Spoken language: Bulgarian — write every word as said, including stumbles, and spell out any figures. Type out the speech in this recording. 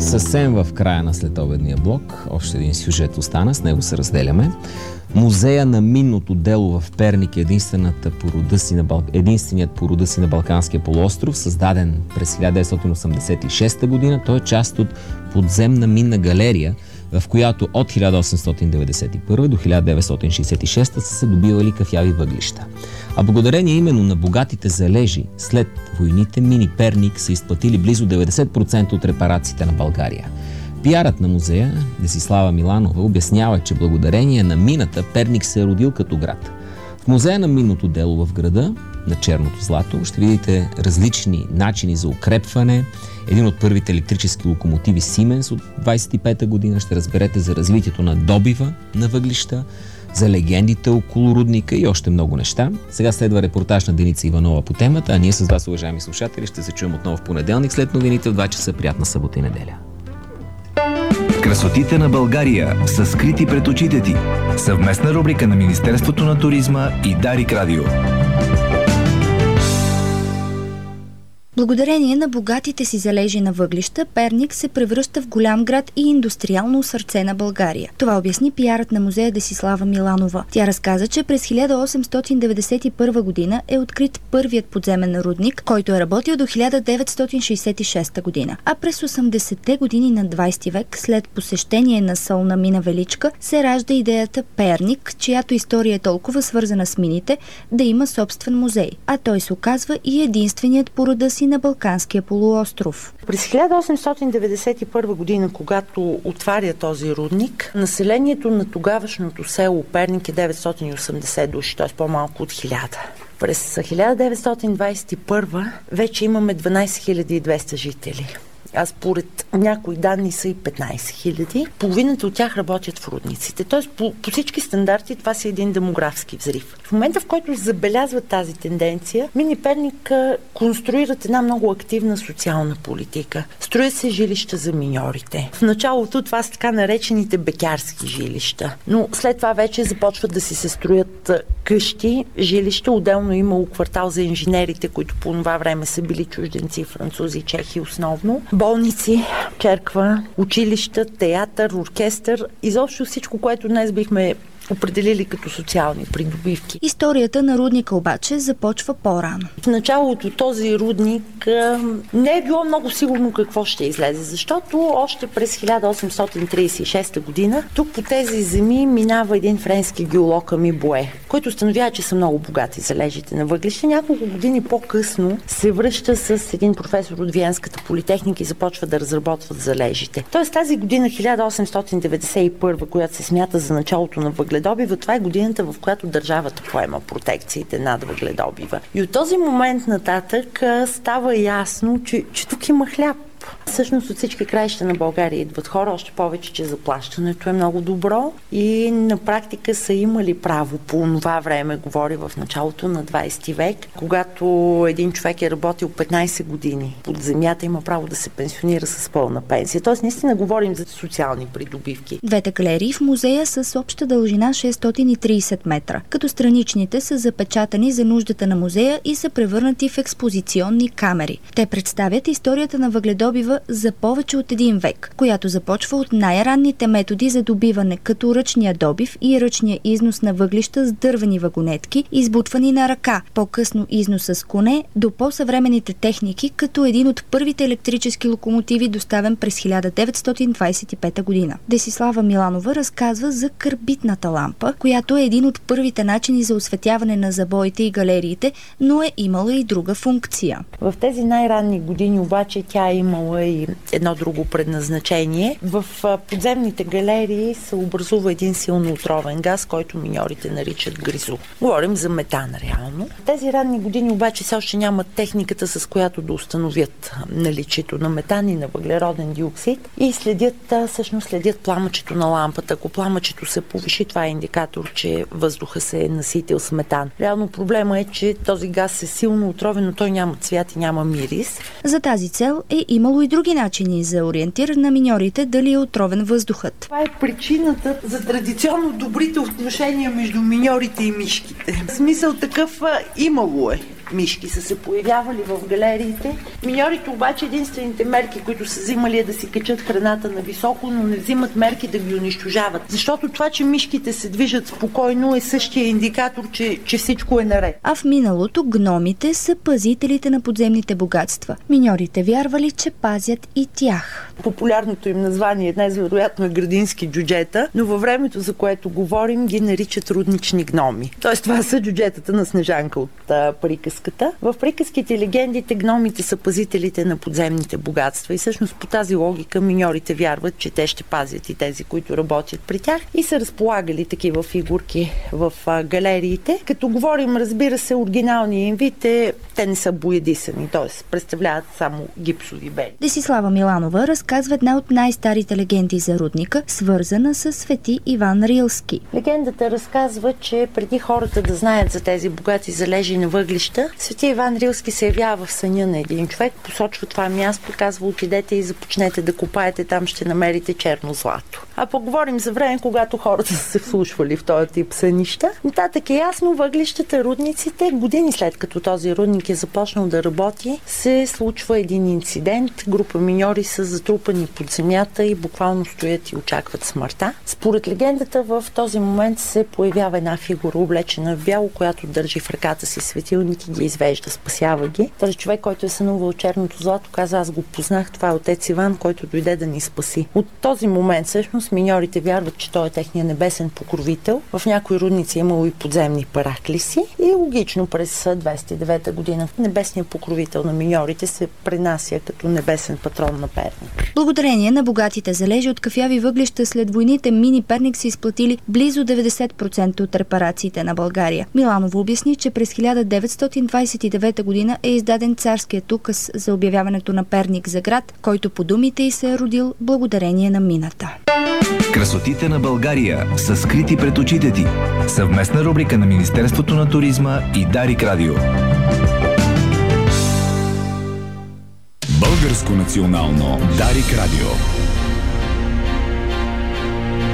Съвсем в края на следобедния блок още един сюжет остана, с него се разделяме. Музея на минното дело в Перник е единствената по рода си на Бал... единственият по рода си на Балканския полуостров, създаден през хиляда деветстотин осемдесет и шеста година. Той е част от подземна минна галерия, в която от хиляда осемстотин деветдесет и първа до хиляда деветстотин шейсет и шеста са се добивали кафяви въглища. А благодарение именно на богатите залежи след войните, мини Перник са изплатили близо деветдесет процента от репарациите на България. Пиарът на музея, Десислава Миланова, обяснява, че благодарение на мината Перник се е родил като град. В музея на минното дело в града, на черното злато, ще видите различни начини за укрепване. Един от първите електрически локомотиви Сименс от двадесет и пета година. Ще разберете за развитието на добива на въглища, за легендите около рудника и още много неща. Сега следва репортаж на Деница Иванова по темата, а ние с вас, уважаеми слушатели, ще се чуем отново в понеделник след новините в два часа. Приятна събота и неделя. Красотите на България са скрити пред очите ти. Съвместна рубрика на Министерството на туризма и Дарик Радио. Благодарение на богатите си залежи на въглища, Перник се превръща в голям град и индустриално сърце на България. Това обясни пиарът на музея Десислава Миланова. Тя разказа, че през хиляда осемстотин деветдесет и първа година е открит първият подземен рудник, който е работил до хиляда деветстотин шейсет и шеста година. А през осемдесетте години на двадесети век, след посещение на солна мина Величка, се ражда идеята Перник, чиято история е толкова свързана с мините, да има собствен музей. А той се оказва и единственият по рода си на Балканския полуостров. През хиляда осемстотин деветдесет и първа година, когато отваря този рудник, населението на тогавашното село Перник е деветстотин и осемдесет души, т.е. по-малко от хиляда. През хиляда деветстотин двадесет и първа вече имаме дванадесет хиляди и двеста жители. А според някои данни са и петнадесет хиляди. Половината от тях работят в рудниците. Тоест по, по всички стандарти това си един демографски взрив. В момента, в който забелязват тази тенденция, мини Перник конструират една много активна социална политика. Строят се жилища за миньорите. В началото това са така наречените бекярски жилища. Но след това вече започват да си се строят къщи, жилища. Отделно имало квартал за инженерите, които по това време са били чужденци, французи, чехи основно. Болници, черква, училища, театър, оркестър, изобщо всичко, което днес бихме определили като социални придобивки. Историята на рудника обаче започва по-рано. В началото този рудник а, не е било много сигурно какво ще излезе, защото още през хиляда осемстотин тридесет и шеста година тук по тези земи минава един френски геолог Ами Буе, който установява, че са много богати залежите на въглища. Няколко години по-късно се връща с един професор от Виенската политехника и започва да разработват залежите. Тоест тази година, хиляда осемстотин деветдесет и първа, която се смята за началото на въгледобива, това е годината, в която държавата поема протекциите над въгледобива. И от този момент нататък става ясно, че, че тук има хляб. Всъщност от всички краища на България идват хора, още повече, че заплащането е много добро и на практика са имали право по това време, говори в началото на двадесети век, когато един човек е работил петнадесет години под земята, има право да се пенсионира с пълна пенсия. Тоест наистина говорим за социални придобивки. Двете галерии в музея са с обща дължина шестстотин и тридесет метра, като страничните са запечатани за нуждата на музея и са превърнати в експозиционни камери. Те представят историята на въгледобива за повече от един век, която започва от най-ранните методи за добиване, като ръчния добив и ръчния износ на въглища с дървени вагонетки, избутвани на ръка, по-късно износ с коне, до по-съвременните техники, като един от първите електрически локомотиви, доставен през хиляда деветстотин двадесет и пета година. Десислава Миланова разказва за карбитната лампа, която е един от първите начини за осветяване на забоите и галериите, но е имала и друга функция. В тези най-ранни години обаче тя е имала и едно друго предназначение. В подземните галерии се образува един силно отровен газ, който миньорите наричат гризу. Говорим за метан реално. В тези ранни години обаче все още нямат техниката, с която да установят наличието на метан и на въглероден диоксид и следят, всъщност следят пламъчето на лампата. Ако пламъчето се повиши, това е индикатор, че въздуха се е наситил с метан. Реално проблема е, че този газ е силно отровен, но той няма цвят и няма мирис. За тази цел е имало и други начини за ориентир на миньорите дали е отровен въздухът. Това е причината за традиционно добрите отношения между миньорите и мишките. В смисъл такъв имало е. мишки са се появявали в галериите. Миньорите обаче единствените мерки, които са взимали, е да си качат храната на високо, но не взимат мерки да ги унищожават. Защото това, че мишките се движат спокойно, е същия индикатор, че, че всичко е наред. А в миналото гномите са пазителите на подземните богатства. Миньорите вярвали, че пазят и тях. Популярното им название днес вероятно е градински джуджета, но във времето, за което говорим, ги наричат руднични гноми. Тоест това са джуджетата на Снежанка от а, приказката. В приказките и легендите гномите са пазителите на подземните богатства и всъщност по тази логика миньорите вярват, че те ще пазят и тези, които работят при тях, и са разполагали такива фигурки в а, галериите. Като говорим, разбира се, оригиналния им вид е, те не са боядисани, т.е. представляват само гипсови бели. Десислава Миланова разказва една от най-старите легенди за рудника, свързана с свети Иван Рилски. Легендата разказва, че преди хората да знаят за тези богати залежи на въглища, свети Иван Рилски се явява в съня на един човек, посочва това място, казва: отидете и започнете да копаете, там ще намерите черно злато. А поговорим за време, когато хората са се вслушвали в този тип сънища. Нататък е ясно, въглищата, рудниците, години след като този рудник е започнал да работи, се случва един инцидент. Група миньори са затрупани под земята и буквално стоят и очакват смъртта. Според легендата, в този момент се появява една фигура, облечена в бяло, която държи в ръката си светилник и ги извежда, спасява ги. Този човек, който е сънувал черното злато, каза: аз го познах, това е отец Иван, който дойде да ни спаси. От този момент всъщност миньорите вярват, че той е техния небесен покровител. В някои рудници е имало и подземни параклиси и логично през двеста и девета година небесният покровител на миньорите се пренася като небесен патрон на Перник. Благодарение на богатите залежи от кафяви въглища след войните, мини Перник са изплатили близо деветдесет процента от репарациите на България. Миланова обясни, че през хиляда деветстотин двадесет и девета година е издаден царският указ за обявяването на Перник за град, който по думите й се е родил благодарение на мината. Красотите на България са скрити пред очите ти. Съвместна рубрика на Министерството на туризма и Дарик Радио. Българско национално Дарик Радио.